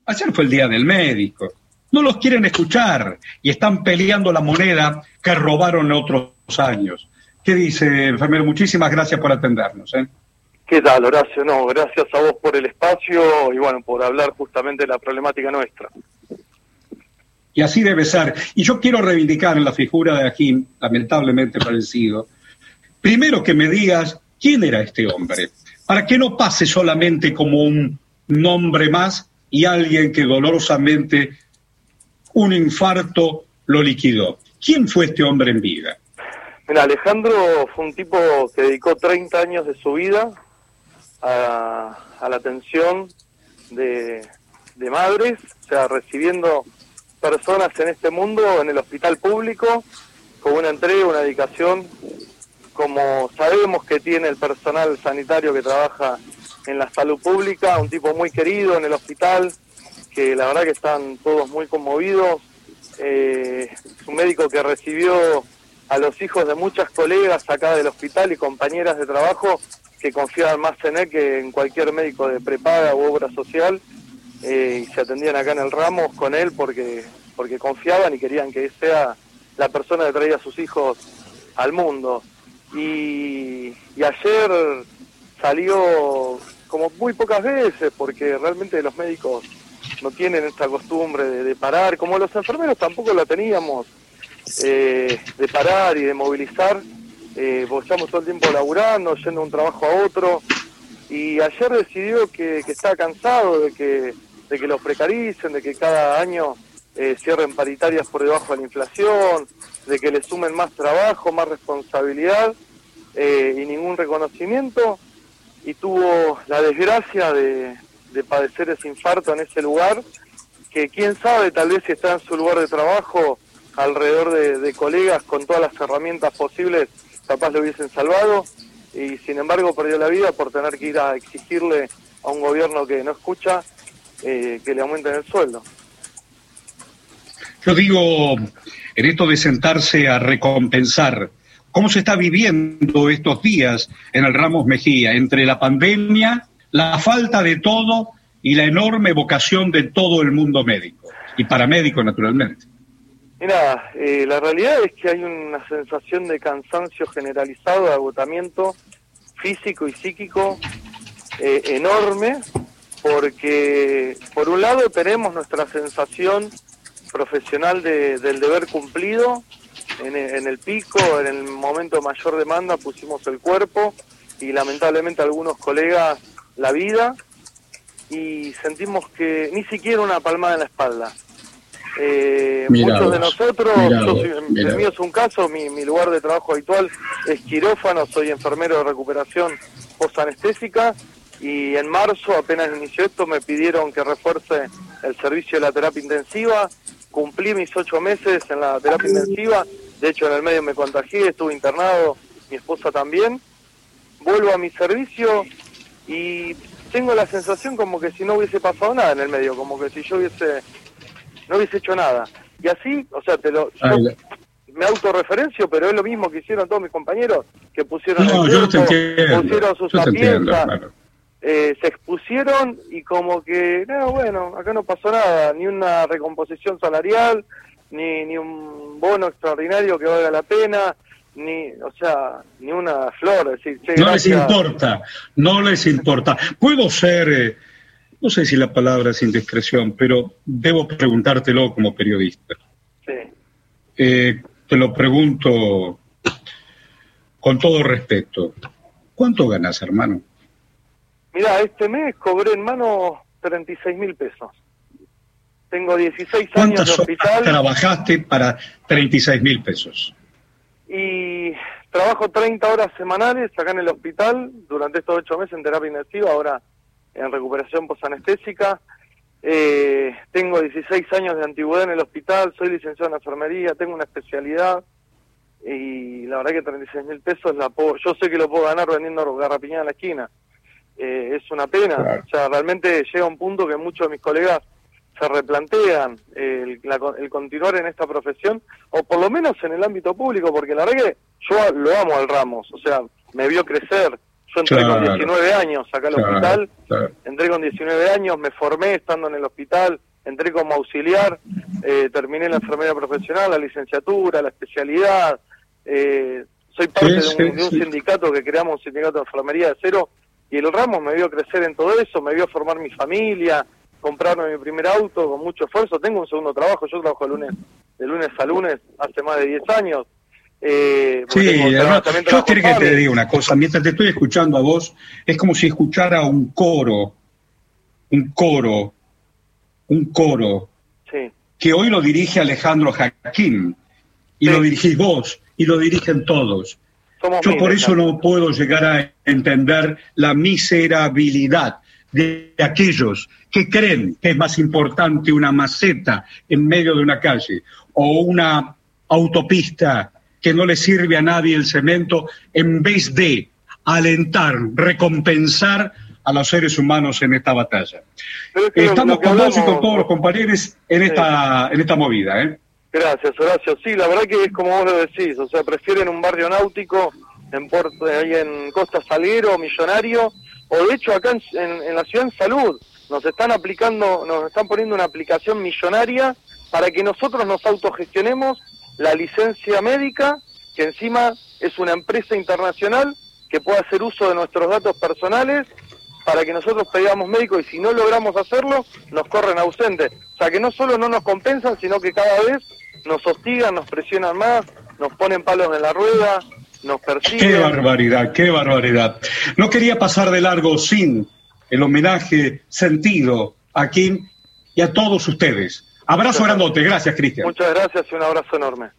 Ayer fue el Día del Médico. No los quieren escuchar y están peleando la moneda que robaron otros años. ¿Qué dice, enfermero? Muchísimas gracias por atendernos. ¿Qué tal, Horacio? No, gracias a vos por el espacio y bueno, por hablar justamente de la problemática nuestra. Y así debe ser. Y yo quiero reivindicar en la figura de Agim, lamentablemente fallecido, primero que me digas quién era este hombre, para que no pase solamente como un nombre más y alguien que dolorosamente un infarto lo liquidó. ¿Quién fue este hombre en vida? Mira, Alejandro fue un tipo que dedicó 30 años de su vida a la atención de madres, o sea, recibiendo personas en este mundo, en el hospital público, con una entrega, una dedicación, como sabemos que tiene el personal sanitario que trabaja en la salud pública, un tipo muy querido en el hospital, que la verdad que están todos muy conmovidos. Es un médico que recibió a los hijos de muchas colegas acá del hospital y compañeras de trabajo que confiaban más en él que en cualquier médico de prepaga u obra social, y se atendían acá en el Ramos con él porque confiaban y querían que sea la persona que traía a sus hijos al mundo. Y ayer salió como muy pocas veces, porque realmente los médicos no tienen esta costumbre de parar, como los enfermeros tampoco la teníamos, de parar y de movilizar, porque estamos todo el tiempo laburando, yendo de un trabajo a otro, y ayer decidió que está cansado de que los precaricen, de que cada año cierren paritarias por debajo de la inflación, de que le sumen más trabajo, más responsabilidad y ningún reconocimiento, y tuvo la desgracia de padecer ese infarto en ese lugar, que quién sabe, tal vez si está en su lugar de trabajo, alrededor de colegas con todas las herramientas posibles, capaz lo hubiesen salvado, y sin embargo perdió la vida por tener que ir a exigirle a un gobierno que no escucha que le aumenten el sueldo. Yo digo, en esto de sentarse a recompensar, ¿cómo se está viviendo estos días en el Ramos Mejía, entre la pandemia, la falta de todo y la enorme vocación de todo el mundo médico, y paramédico naturalmente? Mira, la realidad es que hay una sensación de cansancio generalizado, de agotamiento físico y psíquico enorme, porque por un lado tenemos nuestra sensación profesional del deber cumplido, en el pico, en el momento de mayor demanda pusimos el cuerpo y lamentablemente algunos colegas la vida, y sentimos que ni siquiera una palmada en la espalda. Muchos de nosotros, el mío es un caso, mi lugar de trabajo habitual es quirófano, soy enfermero de recuperación postanestésica, y en marzo, apenas inició esto, me pidieron que refuerce el servicio de la terapia intensiva. Cumplí mis 8 meses en la terapia intensiva, de hecho en el medio me contagié, estuve internado, mi esposa también. Vuelvo a mi servicio y tengo la sensación como que si no hubiese pasado nada en el medio, como que si yo no hubiese hecho nada. Y así, o sea, yo me autorreferencio, pero es lo mismo que hicieron todos mis compañeros, que pusieron el tiempo, pusieron sus sapienzas, se expusieron y como que, no, bueno, acá no pasó nada, ni una recomposición salarial, ni un bono extraordinario que valga la pena, ni una flor, es decir, che, no gracias. No les importa. Puedo ser, no sé si la palabra es indiscreción, pero debo preguntártelo como periodista. Sí. Te lo pregunto con todo respeto. ¿Cuánto ganas, hermano? Mirá, este mes cobré en mano 36.000 pesos. Tengo 16 años de hospital. ¿Cuántas horas trabajaste para 36.000 pesos? Y trabajo 30 horas semanales acá en el hospital, durante estos 8 meses en terapia intensiva, ahora en recuperación postanestésica. Tengo 16 años de antigüedad en el hospital, soy licenciado en enfermería, tengo una especialidad, y la verdad que 36.000 pesos yo sé que lo puedo ganar vendiendo garrapiñada en la esquina. Es una pena, claro. O sea, realmente llega un punto que muchos de mis colegas se replantean el continuar en esta profesión, o por lo menos en el ámbito público, porque la verdad que yo lo amo al Ramos, o sea, me vio crecer, Yo entré Claro. con 19 años acá al Claro, hospital, claro. entré con 19 años, me formé estando en el hospital, entré como auxiliar, terminé la enfermería profesional, la licenciatura, la especialidad, soy parte de un sindicato que creamos, un sindicato de enfermería de cero, y el ramo me vio crecer en todo eso, me vio formar mi familia, comprarme mi primer auto con mucho esfuerzo. Tengo un segundo trabajo, yo trabajo de lunes a lunes hace más de 10 años. Sí, yo quiero que te diga una cosa, mientras te estoy escuchando a vos, es como si escuchara un coro, sí, que hoy lo dirige Alejandro Jaquín, y sí, lo dirigís vos, y lo dirigen todos. somos Yo por miles, eso no puedo llegar a entender la miserabilidad de aquellos que creen que es más importante una maceta en medio de una calle o una autopista que no le sirve a nadie el cemento, en vez de alentar, recompensar a los seres humanos en esta batalla. Estamos con vos y con todos los compañeros en esta movida, ¿eh? Gracias, Horacio. Sí, la verdad que es como vos lo decís, o sea, prefieren un barrio náutico ahí en Costa Salguero, Millonario, o de hecho acá en la ciudad en Salud, nos están poniendo una aplicación millonaria para que nosotros nos autogestionemos la licencia médica, que encima es una empresa internacional que puede hacer uso de nuestros datos personales para que nosotros pedamos médico, y si no logramos hacerlo, nos corren ausentes. O sea, que no solo no nos compensan, sino que cada vez nos hostigan, nos presionan más, nos ponen palos en la rueda, nos persiguen. ¡Qué barbaridad, qué barbaridad! No quería pasar de largo sin el homenaje sentido a Kim y a todos ustedes. Abrazo grandote. Gracias, Cristian. Muchas gracias y un abrazo enorme.